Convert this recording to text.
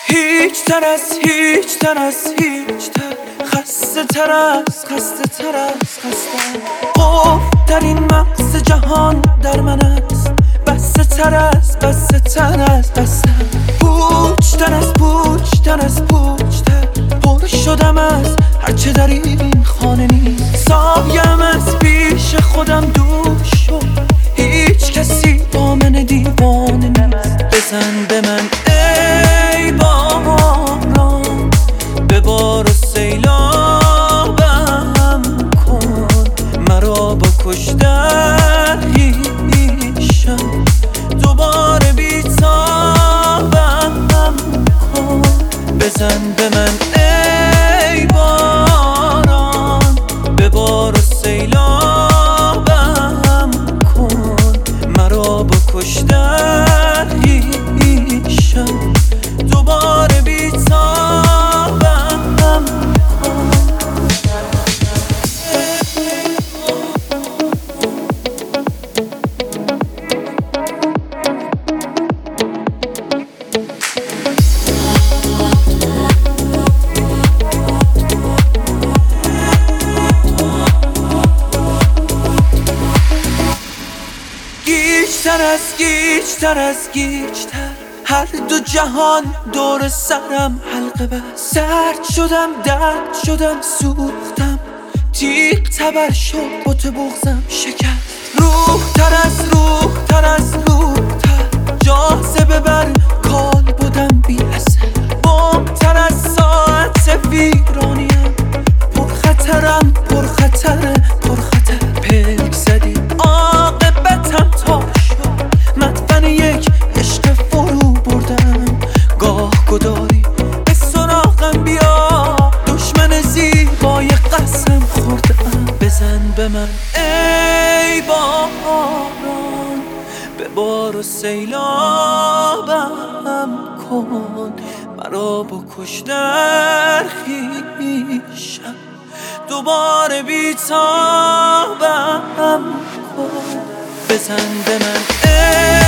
هیچ تر از هیچ تر از هیچ تر، خسته تر از خسته تر از خسته. خوف در این مغز جهان در من است، بسته تر از بسته تر از بسته. پوچ تر از پوچ تر از پوچ تر، پر شدم از هرچه در این خانه نیست. سایم از پیش خودم دور شد، هیچ کسی با من دیوانه نیست. بزن به من ای باران، ببار و سیلابم کن، مرا با کشتن هیشم دوباره بیتابم کن. بزن به من ای باران، ببار و سیلابم کن، مرا با کشتن هیشم دوباره بیتابم کن. گیج‌تر از گیج‌تر از گیج‌تر، هر دو جهان دور سرم حلقه بست. سرد شدم درد شدم سوختم، تیغ تبر شد بت بغضم شکست. روح تر از روح تر از روح تر، جاذبه بر کال بودم بی اثر. بم تر از ساعت ویرانیم، پر خطرم پر خطر پر خطر. پلک زدی عاقبتم تا شد، مدفن یک عشق فرو بردم. گاه گداری به سراغم بیا، دشمن زیبای قسم خوردم. بزن به من ای باران، ببار و سیلابم کن، مرا با کشتن خویشم دوباره بیتابم کن. بزن به من ای